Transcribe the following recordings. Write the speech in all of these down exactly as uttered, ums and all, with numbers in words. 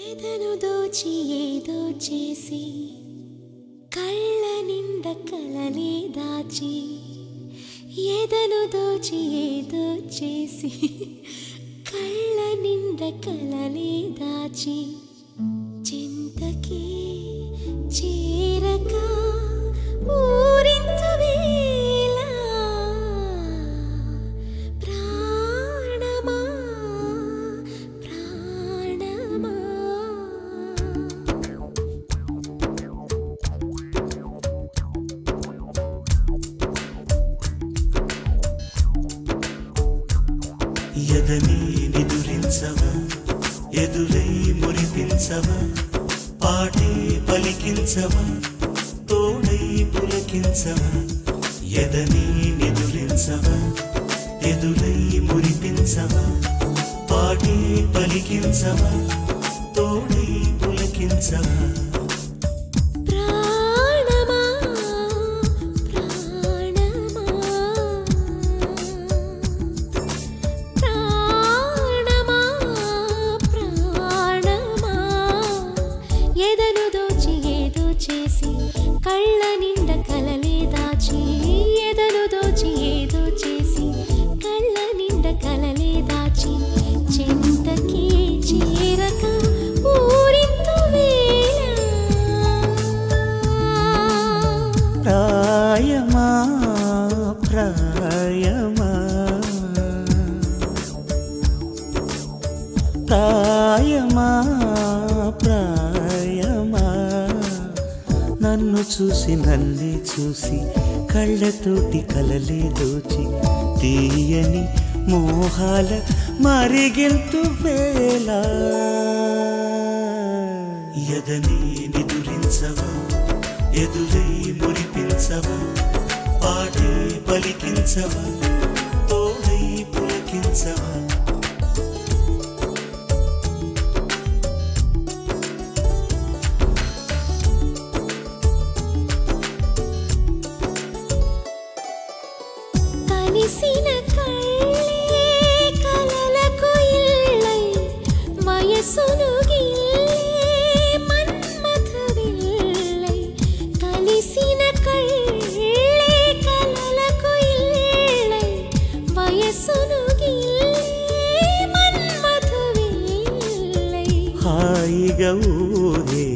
ఎదను దోచి ఏదో చేసి కళ్ళ నిండ కలలే దాచి ఎదను దోచి ఏదో చేసి కళ్ళ నిండ కలలే దాచి చింతకి చేరక ఊరింతు వేళ ప్రాణమా ప్రాణమా ఎదని నిదురించవా ఎదురై మురిపించవా పాటే పలికించవా తోడై పులకించవా ఎదని నిదురించవా ఎదురై మురిపించవా పాటే పలికించవా తోడై పులకించవా ప్రాణమా ప్రాణమా ప్రాణమా ప్రాణమా ఎదను దోచి ఏదో చేసి కళ్ళ నిండ కలలే దాచి ఎదను దోచి ఏదో చేసి కళ్ళ నిండ కలలే దాచి చింతకి చేరక ఊరింతు వేళ ప్రాయమా ప్రాయమా ప్రాయమా ప్రాయమా నన్ను చూసి నన్నే చూసి కళ్ళతోటి కలలే దోచి తీయని మోహాల మరిగింతు వేళ ఎదని నిదురించవా ఎదురై మురిపించవా పాటే పలికించవా తోడై పులకించవా కలిసిన కళ్ళే కలలకు ఇల్లై వయసును గిల్లే మన్మథ విల్లై కలిసిన కళ్ళే కలలకు ఇల్లై వయసును గిల్లే మన్మథ విల్లై హాయిగా ఊగే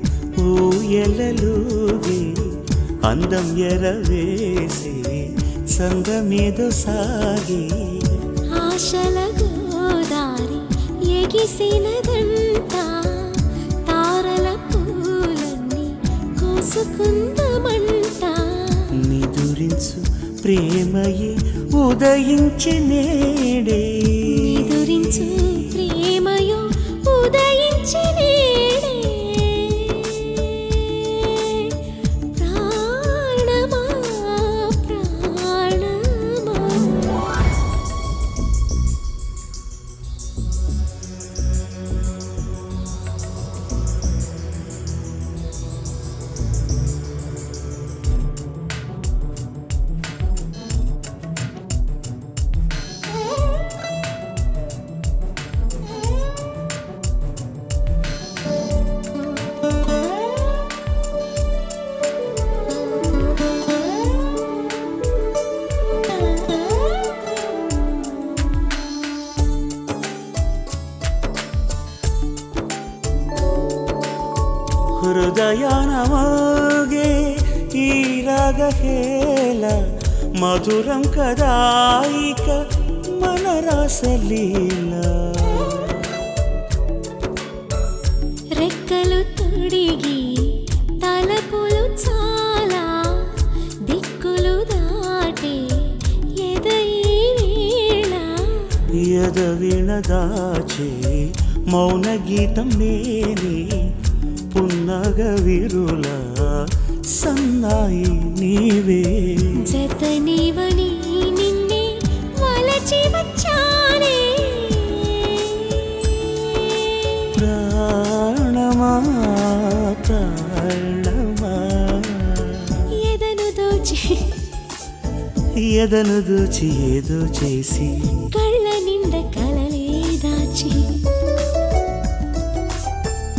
ఊయలలుగే అందం ఎరవేసి సంగమేదో సాగి ఆశల గోదారి ఎగిసినదంతా తారల పూలన్నీ కోసుకుందమంట నిదురించు ప్రేమయే ఉదయించి నేడే నిదురించు ప్రేమయో ఉదయించి నేడే ప్రాణమా ప్రాణమా హృదయాన మోగే ఈ రాగహేళ మధురం కదాయిక మన రాసలీల రెక్కలు తొడిగి తలపులు చాలా దిక్కులు దాటే ఎదై వేళ ఎదవిణ దాచే మౌన గీతం నేనే పున్నగ విరుల సన్నాయి నీవే జతనివని నిన్నే వలచి వచ్చానే ప్రాణమా ప్రాణమా ఎదను దోచి ఎదను దూచి ఏదో చేసి కళ్ళ నిండ కలలే దాచి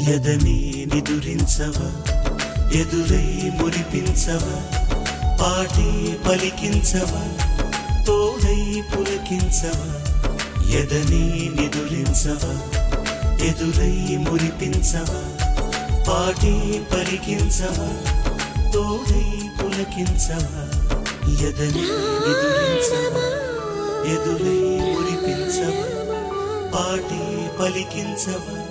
ఎదని నిదురించవా ఎదురై మురిపించవా పాటి పలికించవా తోడై పులకించవా ఎదని నిదురించవా ఎదురై మురిపించవా పాటి పలికించవా తోడై పులకించవా ఎదని నిదురించవా ఎదురై మురిపించవా పాటి పలికించవా